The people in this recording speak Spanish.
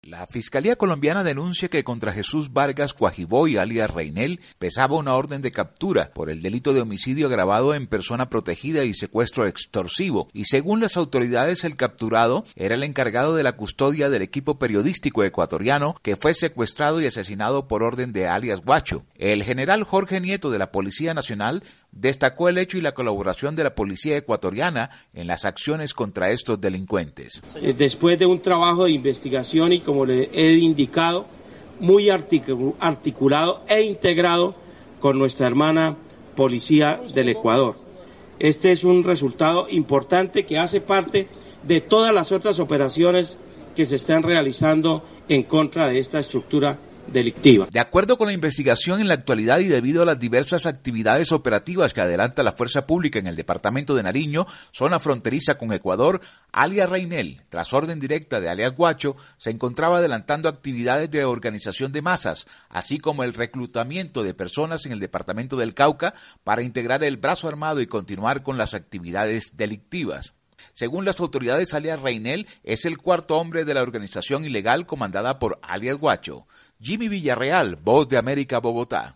La Fiscalía colombiana denuncia que contra Jesús Vargas Cuajiboy, alias Reinel, pesaba una orden de captura por el delito de homicidio agravado en persona protegida y secuestro extorsivo, y según las autoridades el capturado era el encargado de la custodia del equipo periodístico ecuatoriano que fue secuestrado y asesinado por orden de alias Guacho. El general Jorge Nieto de la Policía Nacional destacó el hecho y la colaboración de la policía ecuatoriana en las acciones contra estos delincuentes. Después de un trabajo de investigación y, como le he indicado, muy articulado e integrado con nuestra hermana Policía del Ecuador. Este es un resultado importante que hace parte de todas las otras operaciones que se están realizando en contra de esta estructura delictiva. De acuerdo con la investigación, en la actualidad y debido a las diversas actividades operativas que adelanta la fuerza pública en el departamento de Nariño, zona fronteriza con Ecuador, alias Reinel, tras orden directa de alias Guacho, se encontraba adelantando actividades de organización de masas, así como el reclutamiento de personas en el departamento del Cauca para integrar el brazo armado y continuar con las actividades delictivas. Según las autoridades, alias Reinel es el cuarto hombre de la organización ilegal comandada por alias Guacho. Jimmy Villarreal, Voz de América, Bogotá.